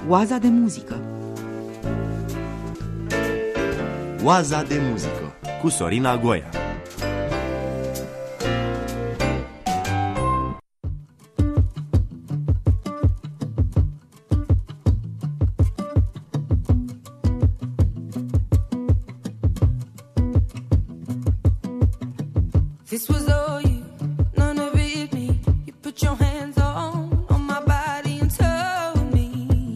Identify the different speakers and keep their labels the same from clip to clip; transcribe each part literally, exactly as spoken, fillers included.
Speaker 1: Oaza de muzică.
Speaker 2: Oaza de muzică cu Sorina Goia.
Speaker 3: This was all you, none of it me. You put your hands on, on my body and told me,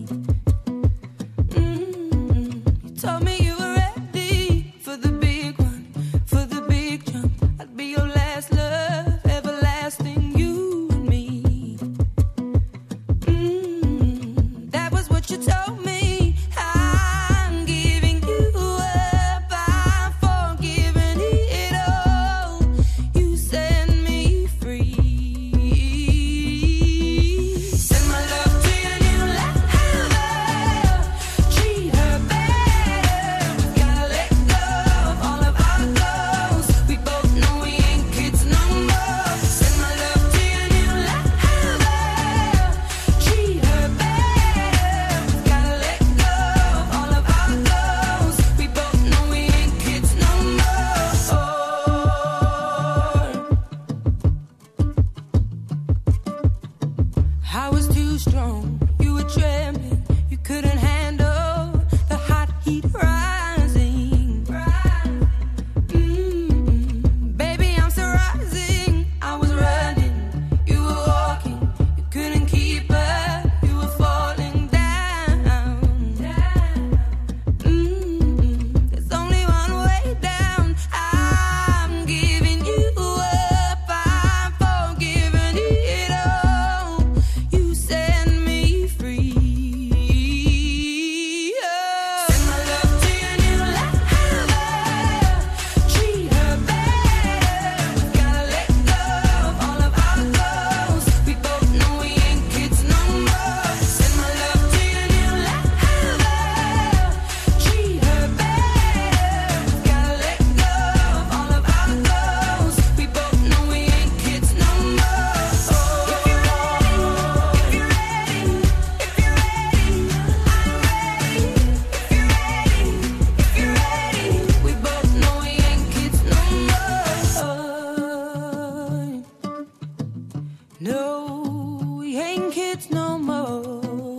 Speaker 3: mm-hmm. You told me you were ready for the big one, for the big jump. I'd be your last love, everlasting, you and me. Mm-hmm. That was what you told me. I'm giving you up, I'm forgiving it all. You set me free. Send my love to your new lover. Treat her better. We gotta let go of all of our goals. We both know we ain't kids no more. Send my love to your new lover. Treat her better. We gotta let go of all of our goals. We both know we ain't kids no more. I was too strong, you were trembling, you couldn't handle the hot heat rising. Mm, baby, I'm still rising. I was running, you were walking, you couldn't keep up, you were falling down. Mm, there's only one way down. I'm giving you up, I'm forgiving it all. You set me free. Send my love to your new lover. Treat her better. We gotta let go of all of our goals. We both know we ain't kids no more. Send my love to your new lover. Treat her better. We gotta let go of all of our goals. We both know we ain't kids no more. If you're ready, if you're ready, if you're ready, I'm ready. If you're ready, if you're ready, we both know we ain't kids no more. No, we ain't kids no more.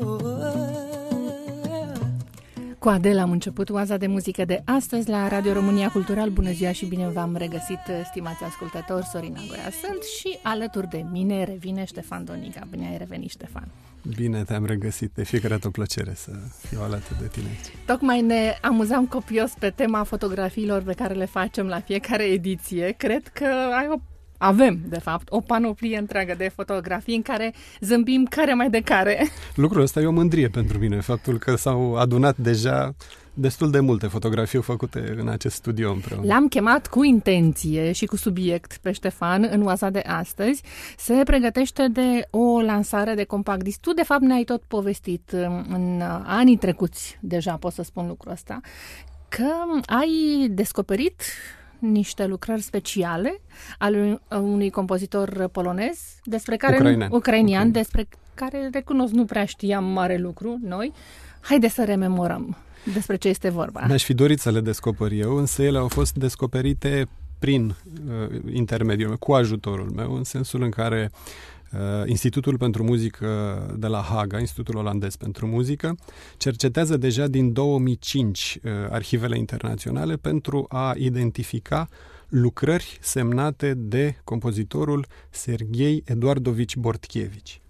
Speaker 4: Cu Adela am început Oaza de muzică de astăzi la Radio România Cultural. Bună ziua și bine v-am regăsit, stimați ascultători. Sorina Goia sunt și alături de mine revine Ștefan Donica. Bine ai revenit, Ștefan.
Speaker 5: Bine te-am regăsit, de fiecare dată o plăcere să fiu alături de tine aici.
Speaker 4: Tocmai ne amuzam copios pe tema fotografiilor pe care le facem la fiecare ediție. Cred că ai o avem, de fapt, o panoplie întreagă de fotografii în care zâmbim care mai de care.
Speaker 5: Lucrul ăsta e o mândrie pentru mine, faptul că s-au adunat deja destul de multe fotografii făcute în acest studio împreună.
Speaker 4: L-am chemat cu intenție și cu subiect pe Ștefan în Oaza de astăzi. Se pregătește de o lansare de compact disc. Tu, de fapt, ne-ai tot povestit în anii trecuți, deja pot să spun lucrul ăsta, că ai descoperit niște lucrări speciale al unui compozitor polonez, despre care
Speaker 5: ucrainean,
Speaker 4: ucrainian, despre care, recunosc, nu prea știam mare lucru noi. Haide să rememorăm despre ce este vorba.
Speaker 5: Mi-aș fi dorit să le descoper eu, însă ele au fost descoperite prin uh, intermediul meu, cu ajutorul meu, în sensul în care uh, Institutul pentru Muzică de la Haga, Institutul Olandez pentru Muzică, cercetează deja din două mii cinci uh, arhivele internaționale pentru a identifica lucrări semnate de compozitorul Serghei Eduardovici Bortchevici.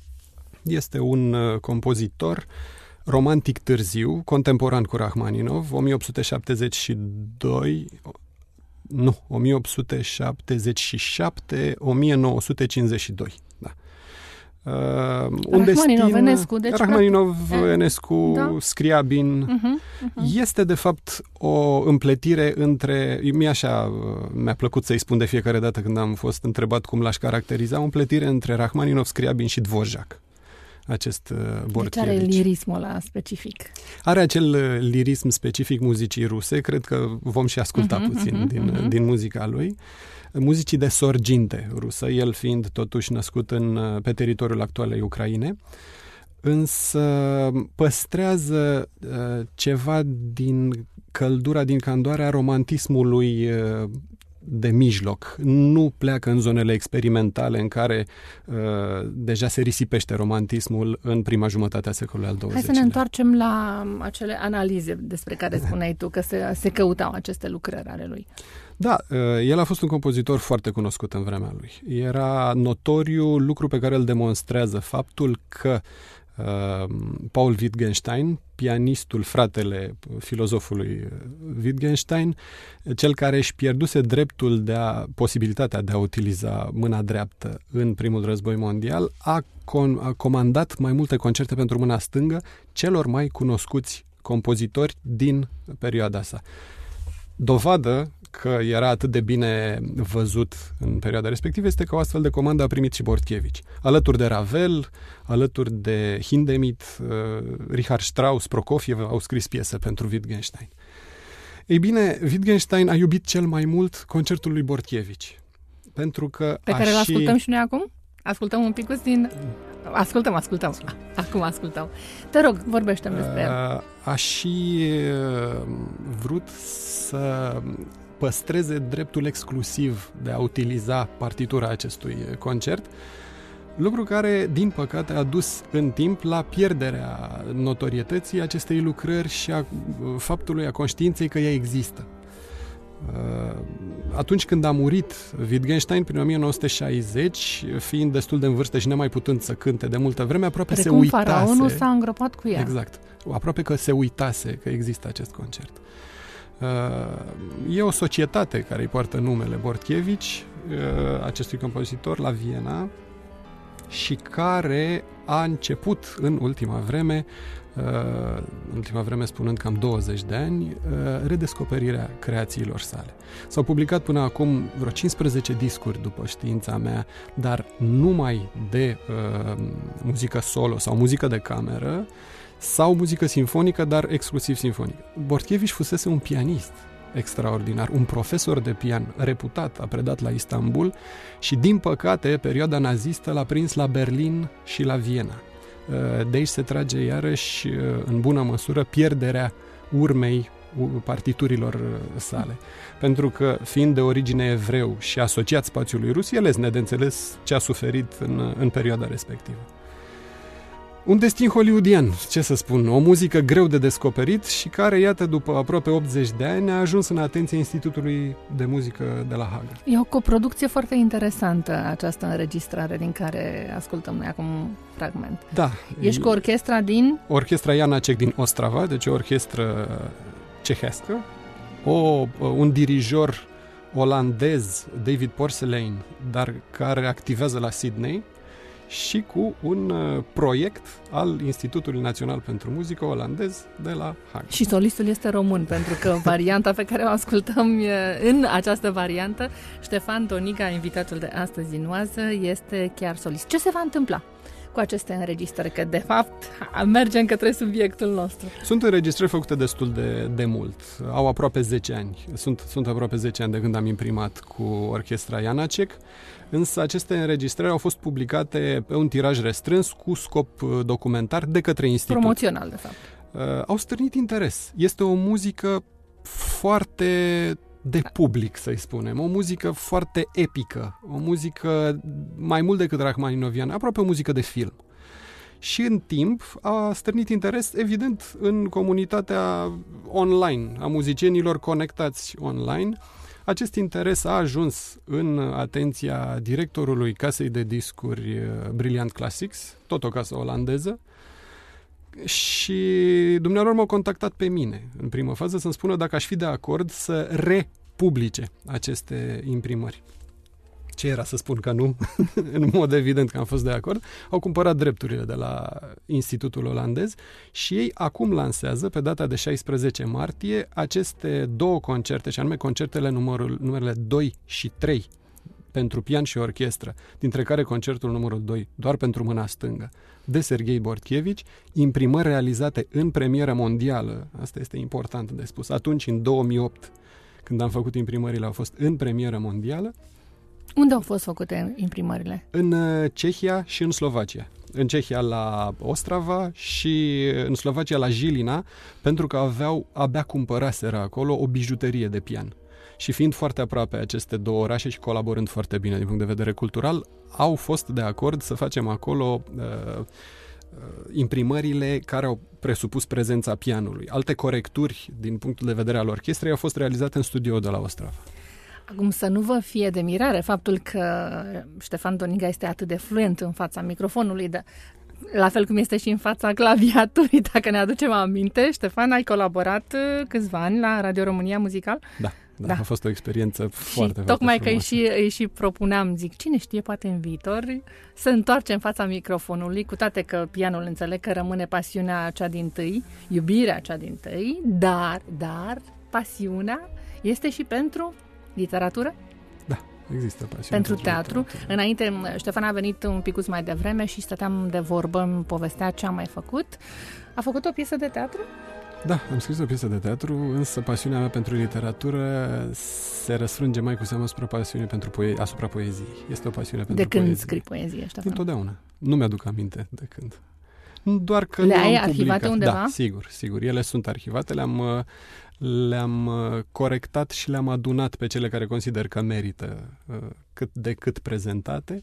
Speaker 5: Este un uh, compozitor romantic târziu, contemporan cu Rachmaninov, o mie opt sute șaptezeci și doi, nu, o mie opt sute șaptezeci și șapte - o mie nouă sute cincizeci și doi. Da. Uh, un
Speaker 4: Rachmaninov,
Speaker 5: destin,
Speaker 4: Enescu, deci
Speaker 5: Rachmaninov,
Speaker 4: practic,
Speaker 5: Enescu,
Speaker 4: da.
Speaker 5: Scriabin.
Speaker 4: Uh-huh, uh-huh.
Speaker 5: Este, de fapt, o împlătire între, mie așa mi-a plăcut să-i spun de fiecare dată când am fost întrebat cum l-aș caracteriza, o împlătire între Rachmaninov, Scriabin și Dvorak. Acest uh, Bortchevici.
Speaker 4: Deci are lirismul ăla specific.
Speaker 5: Are acel uh, lirism specific muzicii ruse, cred că vom și asculta
Speaker 4: uh-huh,
Speaker 5: puțin
Speaker 4: uh-huh,
Speaker 5: din,
Speaker 4: uh-huh.
Speaker 5: din muzica lui. Muzicii de sorginte rusă, el fiind totuși născut în, pe teritoriul actualei Ucraine. însă păstrează uh, ceva din căldura, din candoarea romantismului uh, de mijloc. Nu pleacă în zonele experimentale în care uh, deja se risipește romantismul în prima jumătate a secolului al
Speaker 4: Hai
Speaker 5: douăzecilea.
Speaker 4: să ne întoarcem la acele analize despre care spuneai tu, că se, se căutau aceste lucrări ale lui.
Speaker 5: Da, uh, el a fost un compozitor foarte cunoscut în vremea lui. Era notoriu lucru pe care îl demonstrează faptul că uh, Paul Wittgenstein, pianistul, fratele filozofului Wittgenstein, cel care își pierduse dreptul de a, posibilitatea de a utiliza mâna dreaptă în primul război mondial, a, con, a comandat mai multe concerte pentru mâna stângă celor mai cunoscuți compozitori din perioada sa. Dovadă că era atât de bine văzut în perioada respectivă este că o astfel de comandă a primit și Bortchevici. Alături de Ravel, alături de Hindemith, Richard Strauss, Prokofiev au scris piese pentru Wittgenstein. Ei bine, Wittgenstein a iubit cel mai mult concertul lui Bortchevici. Pentru că
Speaker 4: Pe
Speaker 5: a
Speaker 4: care îl
Speaker 5: și...
Speaker 4: ascultăm și noi acum? Ascultăm un pic din... Ascultăm, ascultăm. Acum ascultăm. Te rog, vorbește-mi despre el.
Speaker 5: A și vrut să păstreze dreptul exclusiv de a utiliza partitura acestui concert, lucru care, din păcate, a dus în timp la pierderea notorietății acestei lucrări și a faptului, a conștiinței că ea există. Atunci când a murit Wittgenstein, prin o mie nouă sute șaizeci, fiind destul de în vârstă și nemai putând să cânte de multă vreme, aproape
Speaker 4: Precum
Speaker 5: se uitase.
Speaker 4: faraonul s-a îngropat cu ea.
Speaker 5: Exact. Aproape că se uitase că există acest concert. E o societate care îi poartă numele Bortchevici, acestui compozitor, la Viena, și care a început în ultima vreme, în ultima vreme spunând cam douăzeci de ani, redescoperirea creațiilor sale. S-au publicat până acum vreo cincisprezece discuri, după știința mea, dar numai de uh, muzică solo sau muzică de cameră sau muzică simfonică, dar exclusiv simfonică. Bortchevici fusese un pianist extraordinar, un profesor de pian reputat, a predat la Istanbul și, din păcate, perioada nazistă l-a prins la Berlin și la Viena. De aici se trage iarăși, în bună măsură, pierderea urmei partiturilor sale. Pentru că, fiind de origine evreu și asociat spațiului rus, el este de înțeles ce a suferit în, în perioada respectivă. Un destin hollywoodian, ce să spun, o muzică greu de descoperit și care, iată, după aproape optzeci de ani, a ajuns în atenția Institutului de Muzică de la Haga.
Speaker 4: E o coproducție foarte interesantă, această înregistrare din care ascultăm noi acum un fragment.
Speaker 5: Da.
Speaker 4: Ești cu orchestra din...
Speaker 5: Orchestra Janacek din Ostrava, deci o orchestră cehescă, o, un dirijor olandez, David Porcelain, dar care activează la Sydney, și cu un uh, proiect al Institutului Național pentru Muzică olandez de la Haga.
Speaker 4: Și solistul este român, pentru că varianta pe care o ascultăm în această variantă, Ștefan Toniga, invitatul de astăzi din Oază, este chiar solist. Ce se va întâmpla cu aceste înregistrări? Că, de fapt, mergem către subiectul nostru.
Speaker 5: Sunt înregistrări făcute destul de, de mult. Au aproape zece ani. Sunt, sunt aproape zece ani de când am imprimat cu orchestra Janacek. Însă aceste înregistrări au fost publicate pe un tiraj restrâns cu scop documentar de către institut.
Speaker 4: Promoțional, de fapt.
Speaker 5: Uh, au stârnit interes. Este o muzică foarte de public, să-i spunem. O muzică foarte epică. O muzică mai mult decât rachmaninoviană, aproape o muzică de film. Și în timp a stârnit interes, evident, în comunitatea online, a muzicienilor conectați online. Acest interes a ajuns în atenția directorului casei de discuri Brilliant Classics, tot o casă olandeză, și dumnealor m-au contactat pe mine în primă fază să-mi spună dacă aș fi de acord să republice aceste imprimări. Ce era să spun că nu? În mod evident că am fost de acord. Au cumpărat drepturile de la Institutul Olandez și ei acum lansează, pe data de șaisprezece martie, aceste două concerte, și anume concertele numărul, numerele doi și trei pentru pian și orchestră, dintre care concertul numărul doi, doar pentru mâna stângă, de Serghei Bortchevici, imprimări realizate în premieră mondială. Asta este important de spus. Atunci, în două mii opt, când am făcut imprimările, au fost în premieră mondială.
Speaker 4: Unde au fost făcute imprimările?
Speaker 5: În Cehia și în Slovacia. în Cehia la Ostrava și în Slovacia la Žilina, pentru că aveau, abia cumpăraseră acolo o bijuterie de pian. Și fiind foarte aproape aceste două orașe și colaborând foarte bine din punct de vedere cultural, au fost de acord să facem acolo uh, uh, imprimările care au presupus prezența pianului. Alte corecturi din punctul de vedere al orchestrei au fost realizate în studioul de la Ostrava.
Speaker 4: Acum, să nu vă fie de mirare faptul că Ștefan Doniga este atât de fluent în fața microfonului, de, la fel cum este și în fața claviaturii. Dacă ne aducem aminte, Ștefan, ai colaborat câțiva ani la Radio România Muzical?
Speaker 5: Da. Da,
Speaker 4: Da.
Speaker 5: a fost o experiență
Speaker 4: Și
Speaker 5: foarte,
Speaker 4: tocmai
Speaker 5: foarte
Speaker 4: că îi
Speaker 5: frumoasă.
Speaker 4: și, îi și propuneam, zic, cine știe, poate în viitor să întoarce în fața microfonului, cu toate că pianul, înțeleg că rămâne pasiunea cea dintâi, iubirea cea dintâi, dar, dar pasiunea este și pentru literatură,
Speaker 5: Da, există pasiune
Speaker 4: pentru teatru.
Speaker 5: literatură.
Speaker 4: Înainte, Ștefan a venit un picuț mai devreme și stăteam de vorbă, îmi povestea ce a mai făcut. A făcut o piesă de teatru?
Speaker 5: Da, am scris o piesă de teatru, însă pasiunea mea pentru literatură se răsfrânge mai cu seamă asupra pasiunii pentru poe- asupra poeziei. Este o pasiune pentru
Speaker 4: De când
Speaker 5: poezie.
Speaker 4: scrii poezie, Ștefan?
Speaker 5: Dintotdeauna. Nu mi-aduc aminte de când. Doar că
Speaker 4: Le
Speaker 5: nu
Speaker 4: ai
Speaker 5: am
Speaker 4: arhivate
Speaker 5: publicat.
Speaker 4: undeva?
Speaker 5: Da, sigur, sigur. Ele sunt arhivate, le-am, uh, le-am uh, corectat și le-am adunat pe cele care consider că merită uh, cât de cât prezentate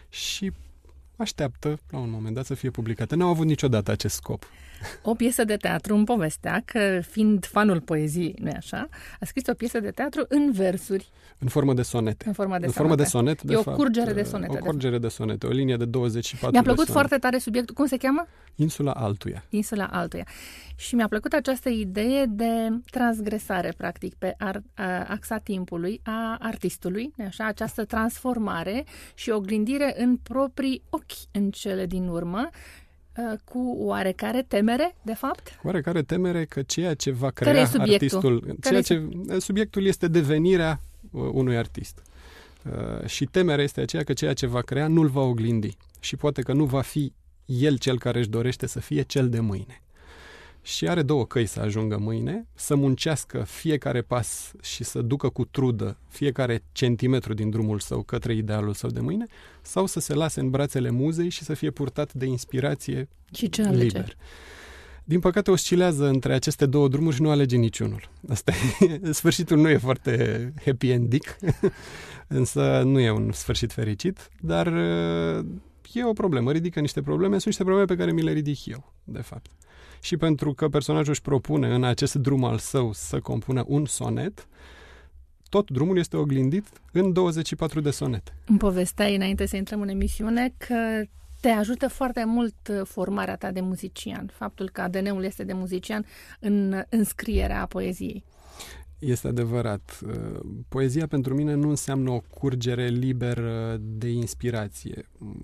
Speaker 5: și așteaptă la un moment dat să fie publicate. N-au avut niciodată acest scop.
Speaker 4: O piesă de teatru îmi povestea că, fiind fanul poeziei, nu-i așa, a scris o piesă de teatru în versuri,
Speaker 5: În formă de sonete.
Speaker 4: în formă de
Speaker 5: în
Speaker 4: sonete.
Speaker 5: formă de sonet, de
Speaker 4: E o
Speaker 5: fapt,
Speaker 4: curgere de
Speaker 5: uh,
Speaker 4: sonete, de
Speaker 5: O curgere de sonete, o linie de douăzeci și patru
Speaker 4: Mi-a
Speaker 5: de
Speaker 4: plăcut
Speaker 5: sonete.
Speaker 4: foarte tare subiectul. Cum se cheamă?
Speaker 5: Insula Altuia.
Speaker 4: Insula Altuia. Și mi-a plăcut această idee de transgresare, practic, pe ar, a, axa timpului a artistului, nu-i așa, această transformare și oglindire în proprii ochi în cele din urmă, a, cu oarecare temere, de fapt.
Speaker 5: Oarecare temere că ceea ce va
Speaker 4: Care
Speaker 5: crea
Speaker 4: e subiectul?
Speaker 5: artistul...
Speaker 4: Care
Speaker 5: Ceea
Speaker 4: e
Speaker 5: ce, subiectul este devenirea uh, unui artist. Uh, și temerea este aceea că ceea ce va crea nu-l va oglindi. Și poate că nu va fi el cel care își dorește să fie cel de mâine. Și are două căi să ajungă mâine, să muncească fiecare pas și să ducă cu trudă fiecare centimetru din drumul său către idealul său de mâine, sau să se lase în brațele muzei și să fie purtat de inspirație
Speaker 4: Și ce alege?
Speaker 5: liber. Din păcate oscilează între aceste două drumuri și nu alege niciunul. Asta e, sfârșitul nu e foarte happy endic, însă nu e un sfârșit fericit, dar e o problemă, ridică niște probleme, sunt niște probleme pe care mi le ridic eu, de fapt. Și pentru că personajul își propune în acest drum al său să compună un sonet, tot drumul este oglindit în douăzeci și patru de sonete.
Speaker 4: Îmi povesteai înainte să intrăm în emisiune că te ajută foarte mult formarea ta de muzician, faptul că A D N-ul este de muzician în înscrierea poeziei.
Speaker 5: Este adevărat. Poezia pentru mine nu înseamnă o curgere liberă de inspirație.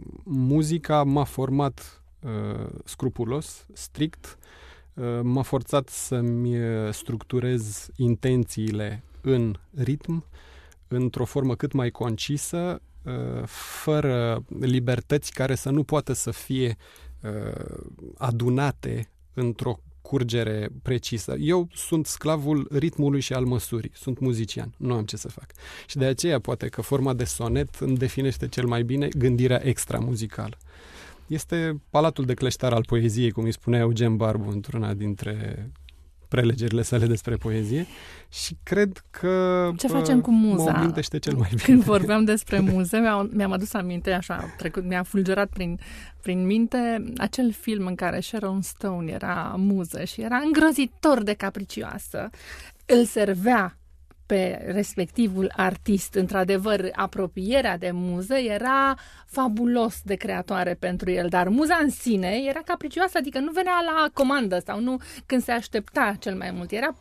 Speaker 5: Muzica m-a format uh, scrupulos, strict, uh, m-a forțat să-mi structurez intențiile în ritm, într-o formă cât mai concisă, uh, fără libertăți care să nu poată să fie uh, adunate într-o curgere precisă. Eu sunt sclavul ritmului și al măsurii. Sunt muzician. Nu am ce să fac. Și de aceea poate că forma de sonet îmi definește cel mai bine gândirea extramuzicală. Este palatul de cleștar al poeziei, cum îi spunea Eugen Barbu într-una dintre prelegerile sale despre poezie și cred că
Speaker 4: Ce facem cu muza?
Speaker 5: mă oglindește cel mai bine.
Speaker 4: Când vorbeam despre muze, mi-am, mi-am adus aminte, așa, trecut, mi-a fulgerat prin, prin minte acel film în care Sharon Stone era muză și era îngrozitor de capricioasă. Îl servea pe respectivul artist, într-adevăr, apropierea de muză era fabulos de creatoare pentru el, dar muza în sine era capricioasă, adică nu venea la comandă sau nu când se aștepta cel mai mult. Era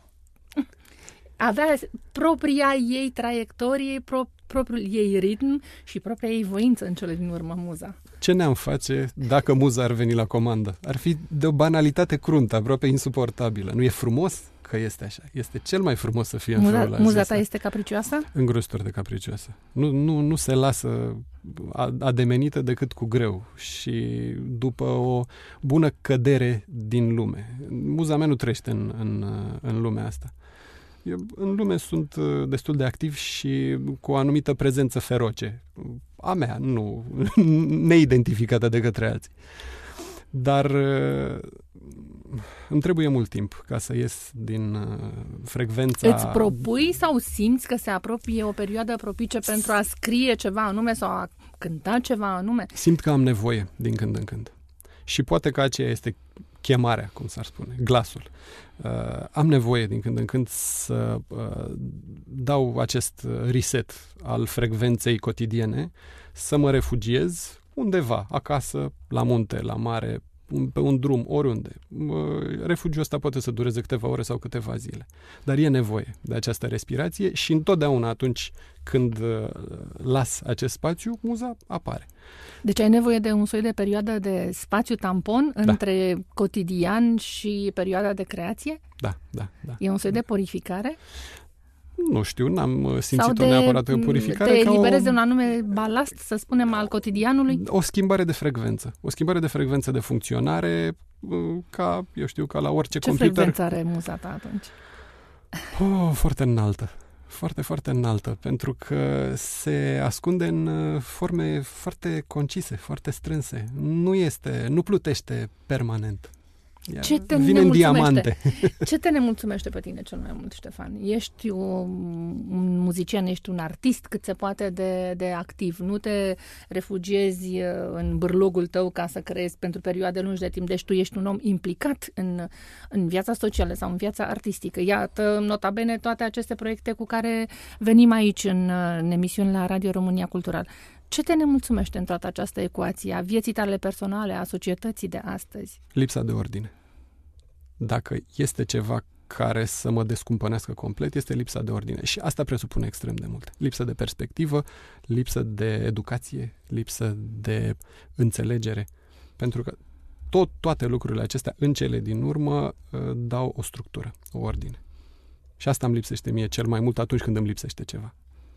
Speaker 4: avea propria ei traiectorie, pro, propriul ei ritm și propria ei voință în cele din urmă, muza.
Speaker 5: Ce ne-am face dacă muza ar veni la comandă? Ar fi de o banalitate cruntă, aproape insuportabilă. Nu e frumos că este așa. Este cel mai frumos să fie în
Speaker 4: Muza,
Speaker 5: felul
Speaker 4: muza
Speaker 5: acesta.
Speaker 4: ta este capricioasă?
Speaker 5: Îngrozitor de capricioasă. Nu, nu, nu se lasă ademenită decât cu greu și după o bună cădere din lume. Muza mea nu trăiește în, în, în lumea asta. Eu, în lume sunt uh, destul de activ și cu o anumită prezență feroce. A mea, nu neidentificată de către alții. Dar uh, îmi trebuie mult timp ca să ies din uh, frecvența...
Speaker 4: Îți propui sau simți că se apropie o perioadă propice pentru a scrie ceva anume sau a cânta ceva anume?
Speaker 5: Simt că am nevoie din când în când. Și poate că aceea este chemarea, cum s-ar spune, glasul. Uh, am nevoie din când în când să uh, dau acest reset al frecvenței cotidiene, să mă refugiez undeva, acasă, la munte, la mare, pe un drum, oriunde. Refugiul ăsta poate să dureze câteva ore sau câteva zile. Dar e nevoie de această respirație și întotdeauna atunci când las acest spațiu, muza apare.
Speaker 4: Deci ai nevoie de un soi de perioadă de spațiu tampon da. între cotidian și perioada de creație?
Speaker 5: Da, da, da.
Speaker 4: E un soi de purificare?
Speaker 5: Nu știu, n-am simțit-o
Speaker 4: sau de,
Speaker 5: neapărat o purificare.
Speaker 4: Te eliberezi
Speaker 5: o...
Speaker 4: de un anume balast, să spunem, al cotidianului?
Speaker 5: O schimbare de frecvență. O schimbare de frecvență de funcționare ca, eu știu, ca la orice
Speaker 4: Ce
Speaker 5: computer.
Speaker 4: Ce frecvență are muza ta atunci?
Speaker 5: Oh, foarte înaltă. Foarte, foarte înaltă, pentru că se ascunde în forme foarte concise, foarte strânse. Nu este, nu plutește permanent. Ea
Speaker 4: Ce te
Speaker 5: vine în diamante.
Speaker 4: Ce te nemulțumește pe tine cel mai mult, Ștefan? Ești un muzician, ești un artist cât se poate de, de activ. Nu te refugiezi în bârlogul tău ca să creezi pentru perioade lungi de timp. Deci tu ești un om implicat în, în viața socială sau în viața artistică. Iată, nota bene, toate aceste proiecte cu care venim aici în, în emisiuni la Radio România Cultural. Ce te nemulțumește în toată această ecuație a vieții tale personale, a societății de astăzi?
Speaker 5: Lipsa de ordine. Dacă este ceva care să mă descumpănească complet, este lipsa de ordine. Și asta presupune extrem de mult. Lipsă de perspectivă, lipsă de educație, lipsă de înțelegere. Pentru că tot, toate lucrurile acestea, în cele din urmă, dau o structură, o ordine. Și asta îmi lipsește mie cel mai mult atunci când îmi lipsește ceva.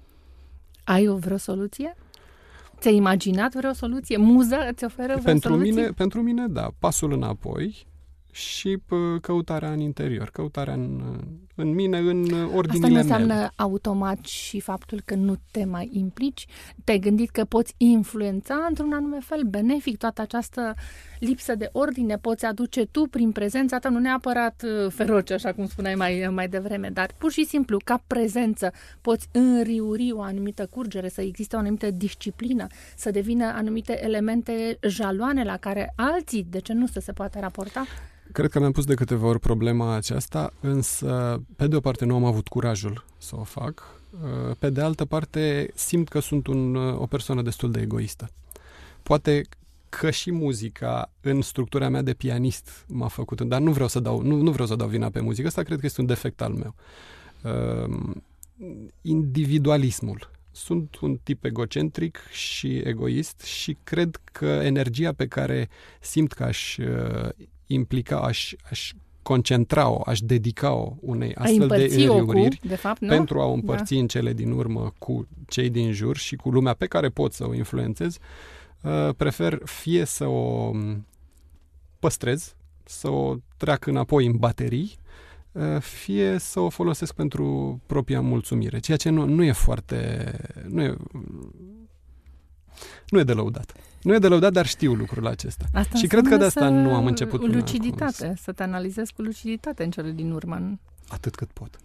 Speaker 4: Ai o vreo soluție? Ți-ai imaginat vreo soluție? Muza îți oferă vreo
Speaker 5: pentru
Speaker 4: soluție?
Speaker 5: Mine, pentru mine, da. Pasul înapoi și pă, căutarea în interior. Căutarea în, în mine, în ordinile
Speaker 4: Asta nu înseamnă
Speaker 5: mele.
Speaker 4: automat și faptul că nu te mai implici? Te-ai gândit că poți influența într-un anume fel benefic toată această lipsă de ordine? Poți aduce tu prin prezența ta, nu neapărat feroce, așa cum spuneai mai, mai devreme, dar pur și simplu, ca prezență, poți înriuri o anumită curgere, să existe o anumită disciplină, să devină anumite elemente jaloane la care alții, de ce nu, să se poate raporta?
Speaker 5: Cred că mi-am pus de câteva ori problema aceasta, însă, pe de o parte, nu am avut curajul să o fac, pe de altă parte, simt că sunt un, o persoană destul de egoistă. Poate că și muzica, în structura mea de pianist, m-a făcut, dar nu vreau să dau, nu, nu vreau să dau vina pe muzică, asta cred că este un defect al meu. Uh, individualismul. Sunt un tip egocentric și egoist și cred că energia pe care simt că aș uh, implica, aș, aș concentra-o, aș dedica-o unei astfel de înriuriri
Speaker 4: cu, de fapt, nu?
Speaker 5: pentru a o împărți
Speaker 4: da.
Speaker 5: în cele din urmă cu cei din jur și cu lumea pe care pot să o influențez, uh, prefer fie să o păstrez, să o treac înapoi în baterii, uh, fie să o folosesc pentru propria mulțumire, ceea ce nu, nu e foarte... Nu e, nu e de lăudat. Nu e de lăudat, dar știu lucrul acesta.
Speaker 4: Asta
Speaker 5: și cred că de asta nu am început până
Speaker 4: luciditate,
Speaker 5: acum.
Speaker 4: să te analizezi cu luciditate în cele din urmă.
Speaker 5: Atât cât pot.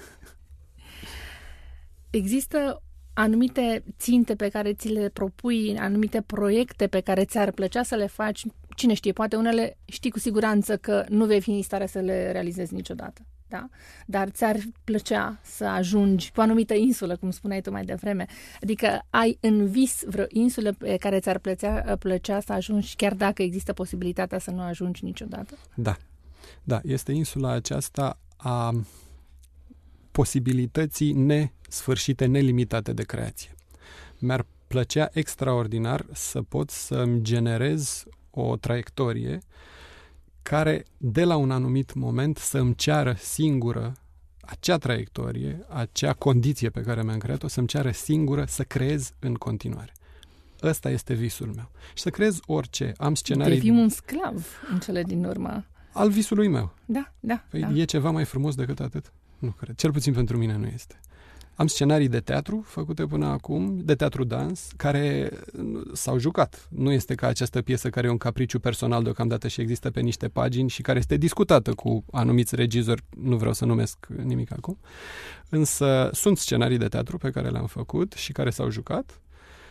Speaker 4: Există anumite ținte pe care ți le propui, anumite proiecte pe care ți-ar plăcea să le faci, cine știe, poate unele știi cu siguranță că nu vei fi în stare să le realizezi niciodată. Da? Dar ți-ar plăcea să ajungi pe o anumită insulă, cum spuneai tu mai devreme. Adică ai în vis vreo insulă pe care ți-ar plăcea, plăcea să ajungi, chiar dacă există posibilitatea să nu ajungi niciodată?
Speaker 5: Da. Da, este insula aceasta a posibilității nesfârșite, nelimitate de creație. Mi-ar plăcea extraordinar să pot să-mi generez o traiectorie care, de la un anumit moment, să îmi ceară singură acea traiectorie, acea condiție pe care mi-am creat-o, să-mi ceară singură să creez în continuare. Ăsta este visul meu. Și să creez orice. Am scenarii...
Speaker 4: Devii un sclav în cele din urmă.
Speaker 5: Al visului meu.
Speaker 4: Da, da.
Speaker 5: Păi
Speaker 4: da.
Speaker 5: e ceva mai frumos decât atât. nu cred. Cel puțin pentru mine nu este. Am scenarii de teatru făcute până acum, de teatru-dans, care s-au jucat. Nu este ca această piesă care e un capriciu personal deocamdată și există pe niște pagini și care este discutată cu anumiți regizori, nu vreau să numesc nimic acum. Însă sunt scenarii de teatru pe care le-am făcut și care s-au jucat.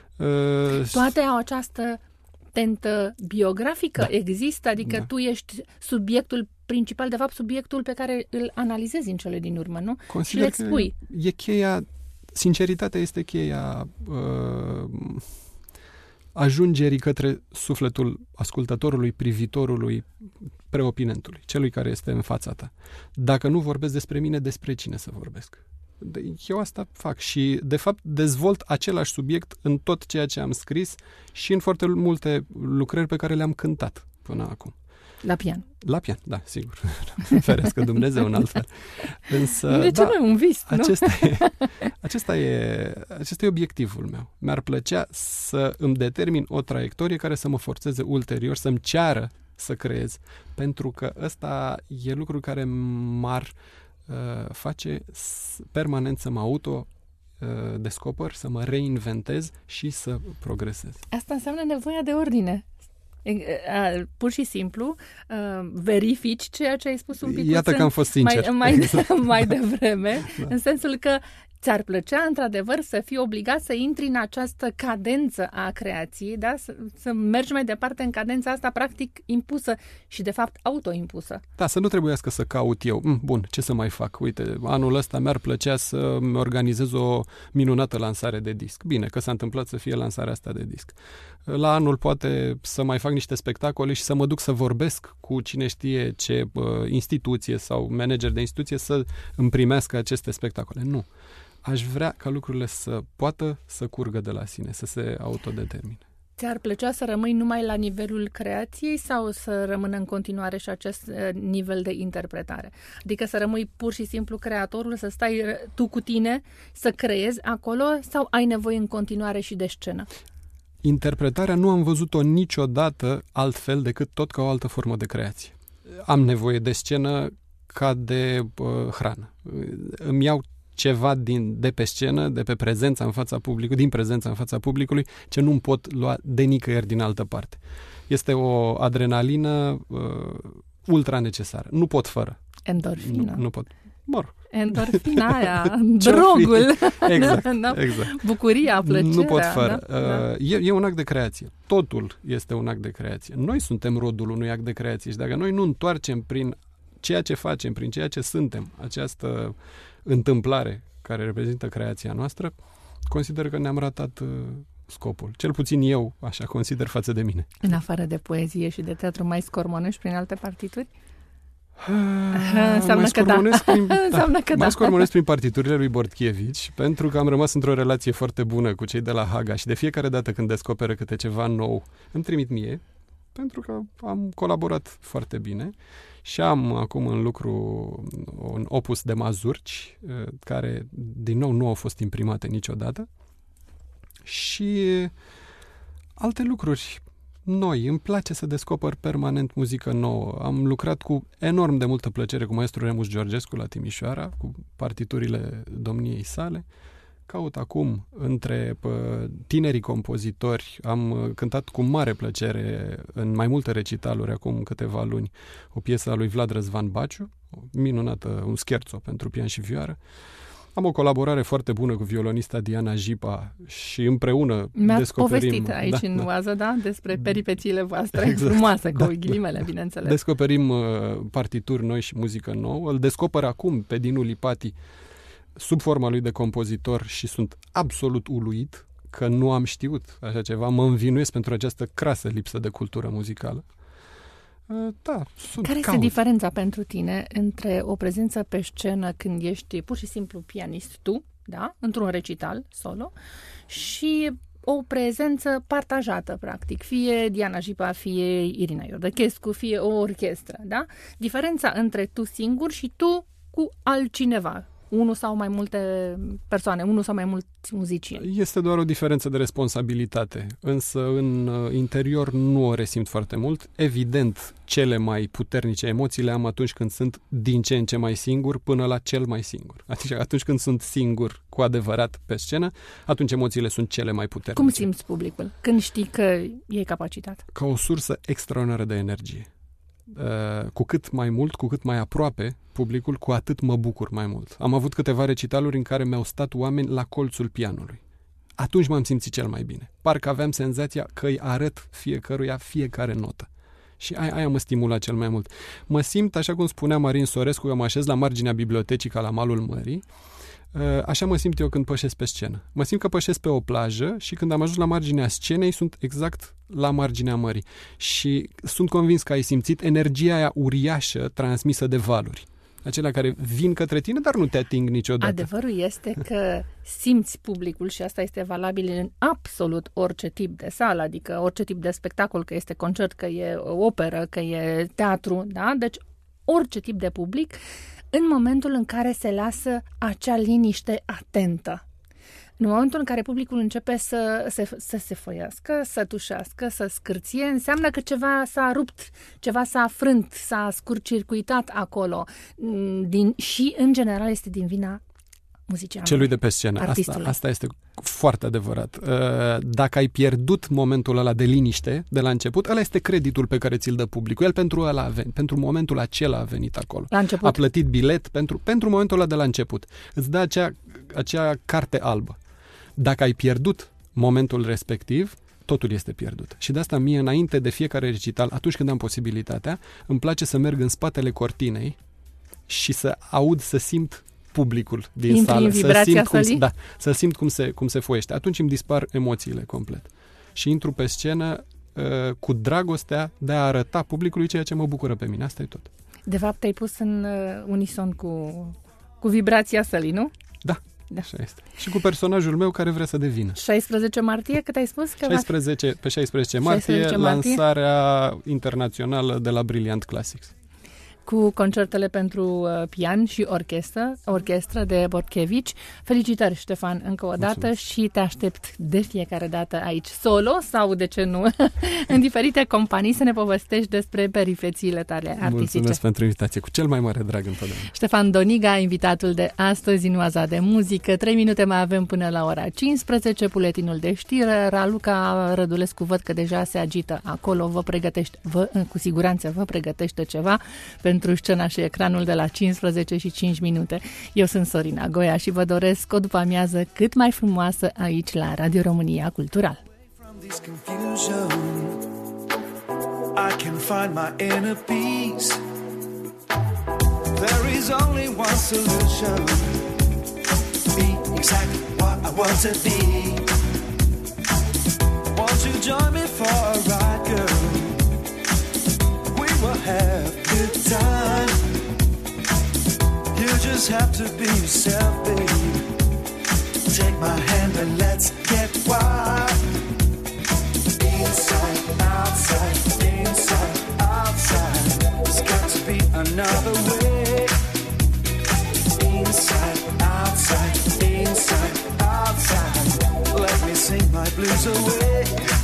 Speaker 4: Toate au această tentă biografică,
Speaker 5: Da.
Speaker 4: există, adică
Speaker 5: Da.
Speaker 4: tu ești subiectul principal, de fapt subiectul pe care îl analizezi în cele din urmă, nu?
Speaker 5: Consider
Speaker 4: Și le
Speaker 5: că
Speaker 4: expui.
Speaker 5: e cheia, sinceritatea este cheia uh, ajungerii către sufletul ascultătorului, privitorului, preopinentului, celui care este în fața ta. Dacă nu vorbesc despre mine, despre cine să vorbesc? Eu asta fac și, de fapt, dezvolt același subiect în tot ceea ce am scris și în foarte multe lucrări pe care le-am cântat până acum.
Speaker 4: La pian.
Speaker 5: La pian, da, sigur. Ferească Dumnezeu în altfel. Însă,
Speaker 4: De ce
Speaker 5: da,
Speaker 4: nu? Un vis, nu?
Speaker 5: acesta e, acesta, e, acesta e obiectivul meu. Mi-ar plăcea să îmi determin o traiectorie care să mă forțeze ulterior, să-mi ceară să creez, pentru că ăsta e lucru care m-ar uh, face s- permanent să mă auto uh, descoper, să mă reinventez și să progresez.
Speaker 4: Asta înseamnă nevoia de ordine. E, a, pur și simplu a, verifici ceea ce ai spus un pic
Speaker 5: Iată că am fost sincer.
Speaker 4: mai, mai, mai devreme,
Speaker 5: Da.
Speaker 4: în sensul că ți-ar plăcea, într-adevăr, să fii obligat să intri în această cadență a creației, da? Să, să mergi mai departe în cadența asta, practic, impusă și, de fapt, autoimpusă.
Speaker 5: Da, să nu trebuiască să caut eu. Mm, bun, ce să mai fac? Uite, anul ăsta mi-ar plăcea să-mi organizez o minunată lansare de disc. Bine, că s-a întâmplat să fie lansarea asta de disc. La anul poate să mai fac niște spectacole și să mă duc să vorbesc cu cine știe ce uh, instituție sau manager de instituție să îmi primească aceste spectacole. Nu. Aș vrea ca lucrurile să poată să curgă de la sine, să se autodetermine.
Speaker 4: Ți-ar plăcea să rămâi numai la nivelul creației sau să rămână în continuare și acest uh, nivel de interpretare? Adică să rămâi pur și simplu creatorul, să stai uh, tu cu tine, să creezi acolo sau ai nevoie în continuare și de scenă?
Speaker 5: Interpretarea nu am văzut-o niciodată altfel decât tot ca o altă formă de creație. Am nevoie de scenă ca de uh, hrană. Îmi iau ceva din, de pe scenă, de pe prezența în fața publicului, din prezența în fața publicului, ce nu-mi pot lua de nicăieri din altă parte. Este o adrenalină uh, ultra necesară. Nu pot fără.
Speaker 4: Endorfina.
Speaker 5: Nu, nu pot. Mor.
Speaker 4: Endorfina aia,
Speaker 5: Ce-o
Speaker 4: drogul,
Speaker 5: fi? Exact,
Speaker 4: Da.
Speaker 5: exact.
Speaker 4: bucuria, plăcerea.
Speaker 5: Nu pot fără.
Speaker 4: Da? Da.
Speaker 5: Uh, E, e un act de creație. Totul este un act de creație. Noi suntem rodul unui act de creație și dacă noi nu întoarcem prin ceea ce facem, prin ceea ce suntem, această întâmplare care reprezintă creația noastră, consider că ne-am ratat uh, scopul. Cel puțin eu așa consider față de mine.
Speaker 4: În afară de poezie și de teatru, mai scormonești prin alte partituri? Înseamnă
Speaker 5: Mai
Speaker 4: că da.
Speaker 5: scormonesc Prin, da.
Speaker 4: Înseamnă că da.
Speaker 5: Mai scormonesc prin partiturile lui Bortchevici, pentru că am rămas într-o relație foarte bună cu cei de la Haga și de fiecare dată când descoperă câte ceva nou, îmi trimit mie, pentru că am colaborat foarte bine și am acum în lucru un opus de mazurci, care, din nou, nu au fost imprimate niciodată și alte lucruri noi. Îmi place să descoper permanent muzică nouă. Am lucrat cu enorm de multă plăcere cu maestru Remus Georgescu la Timișoara, cu partiturile domniei sale. Caut acum între pă, tinerii compozitori. Am cântat cu mare plăcere în mai multe recitaluri acum câteva luni o piesă a lui Vlad Răzvan Baciu, o minunată, un scherzo pentru pian și vioară. Am o colaborare foarte bună cu violonista Diana Jipa și împreună
Speaker 4: Mi-ați
Speaker 5: descoperim...
Speaker 4: povestit aici
Speaker 5: da,
Speaker 4: în
Speaker 5: da.
Speaker 4: oază, da? Despre peripețiile voastre
Speaker 5: Exact.
Speaker 4: frumoase, cu
Speaker 5: Da,
Speaker 4: ghilimele, bineînțeles.
Speaker 5: Descoperim uh, partituri noi și muzică nouă. Îl descoper acum pe Dinu Lipati sub forma lui de compozitor și sunt absolut uluit că nu am știut așa ceva. Mă învinuiesc pentru această crasă lipsă de cultură muzicală. Uh, da, sunt
Speaker 4: Care este
Speaker 5: caut.
Speaker 4: diferența pentru tine între o prezență pe scenă când ești pur și simplu pianist tu, da? Într-un recital solo, și o prezență partajată, practic, fie Diana Jipa, fie Irina Iordăchescu, fie o orchestră, da? Diferența între tu singur și tu cu altcineva. unul sau mai multe persoane, unul sau mai mulți muzicieni.
Speaker 5: Este doar o diferență de responsabilitate, însă în uh, interior nu o resimt foarte mult. Evident, cele mai puternice emoții le am atunci când sunt din ce în ce mai singur până la cel mai singur. Adică atunci când sunt singur cu adevărat pe scenă, atunci emoțiile sunt cele mai puternice.
Speaker 4: Cum simți publicul când știi că e capacitat?
Speaker 5: Ca o sursă extraordinară de energie. Uh, cu cât mai mult, cu cât mai aproape publicul, cu atât mă bucur mai mult. Am avut câteva recitaluri în care mi-au stat oameni la colțul pianului. Atunci m-am simțit cel mai bine. Parcă aveam senzația că îi arăt fiecăruia fiecare notă. Și aia, aia mă stimula cel mai mult. Mă simt, așa cum spunea Marin Sorescu, că mă așez la marginea bibliotecii ca la malul mării. Așa mă simt eu când pășesc pe scenă. Mă simt că pășesc pe o plajă și când am ajuns la marginea scenei sunt exact la marginea mării. Și sunt convins că ai simțit energia aia uriașă transmisă de valuri. Acelea care vin către tine, dar nu te ating niciodată.
Speaker 4: Adevărul este că simți publicul și asta este valabil în absolut orice tip de sală, adică orice tip de spectacol, că este concert, că e operă, că e teatru, da? Deci orice tip de public, în momentul în care se lasă acea liniște atentă. În momentul în care publicul începe să se, să se foiască, să tușească, să scârție, înseamnă că ceva s-a rupt, ceva s-a frânt, s-a scurcircuitat acolo. Din, și, în general, este din vina muzicianului.
Speaker 5: Celui de pe scenă. Asta, asta este foarte adevărat. Dacă ai pierdut momentul ăla de liniște de la început, ăla este creditul pe care ți-l dă publicul. El pentru ăla a venit, pentru momentul acela a venit acolo.
Speaker 4: La început.
Speaker 5: A plătit bilet pentru, pentru momentul ăla de la început. Îți dă acea, acea carte albă. Dacă ai pierdut momentul respectiv, totul este pierdut. Și de asta mie, înainte de fiecare recital, atunci când am posibilitatea, îmi place să merg în spatele cortinei și să aud, să simt publicul din
Speaker 4: Intri
Speaker 5: sală,
Speaker 4: în
Speaker 5: să simt, cum,
Speaker 4: sălii?
Speaker 5: da, să simt cum se, cum se foiește. Atunci îmi dispar emoțiile complet. Și intru pe scenă uh, cu dragostea de a arăta publicului ceea ce mă bucură pe mine. Asta e tot.
Speaker 4: De fapt, te-ai pus în uh, unison cu, cu vibrația sălii, nu?
Speaker 5: Da.
Speaker 4: Da.
Speaker 5: Așa este. Și cu personajul meu care vrea să devină.
Speaker 4: șaisprezece martie, cât ai spus? Că
Speaker 5: șaisprezece, pe șaisprezece martie,
Speaker 4: șaisprezece martie,
Speaker 5: lansarea internațională de la Brilliant Classics.
Speaker 4: Cu concertele pentru uh, pian și orchestră, orchestră de Bortchevici. Felicitări, Ștefan, încă o dată. Mulțumesc. Și te aștept de fiecare dată aici, solo sau, de ce nu, în diferite companii, să ne povestești despre perifețiile tale artistice.
Speaker 5: Mulțumesc pentru invitație, cu cel mai mare drag întotdeauna.
Speaker 4: Ștefan Doniga, invitatul de astăzi în Oaza de Muzică. Trei minute mai avem până la ora cincisprezece, buletinul de știre. Raluca Rădulescu văd că deja se agită acolo, vă pregătește, vă, cu siguranță vă pregătește ceva pentru scena și ecranul de la cincisprezece și cinci minute. Eu sunt Sorina Goia și vă doresc o după-amiază cât mai frumoasă aici la Radio România Cultural.
Speaker 1: I can find my inner peace. There is only one solution. Be exactly what I want to be. Won't you join me for a ride, girl? We will have a good time. You just have to be yourself, baby. Take my hand and let's get wild. Inside, outside, inside, outside. There's got to be another way. Inside, outside, inside, outside. Let me sing my blues away.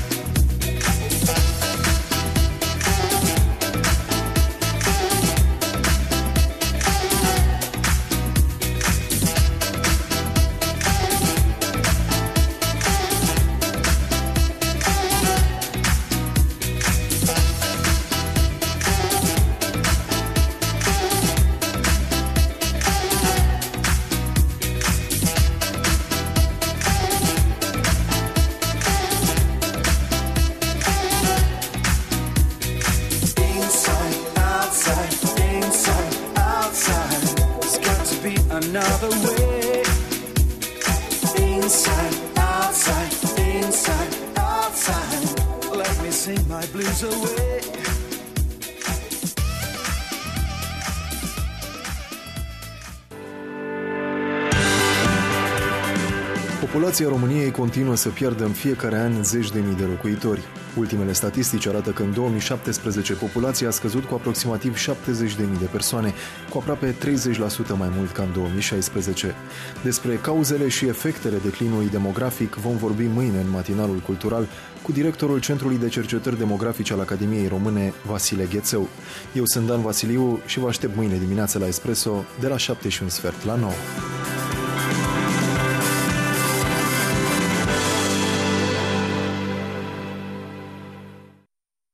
Speaker 1: Another way. Inside, outside, inside, outside. Let me sing my blues away.
Speaker 6: Populația României continuă să piardă în fiecare an zeci de mii de locuitori. Ultimele statistici arată că în două mii șaptesprezece populația a scăzut cu aproximativ șaptezeci de mii de persoane, cu aproape treizeci la sută mai mult ca în două mii șaisprezece. Despre cauzele și efectele declinului demografic vom vorbi mâine în matinalul cultural cu directorul Centrului de Cercetări Demografice al Academiei Române, Vasile Ghețău. Eu sunt Dan Vasiliu și vă aștept mâine dimineață la Espresso de la șapte și un sfert la nouă.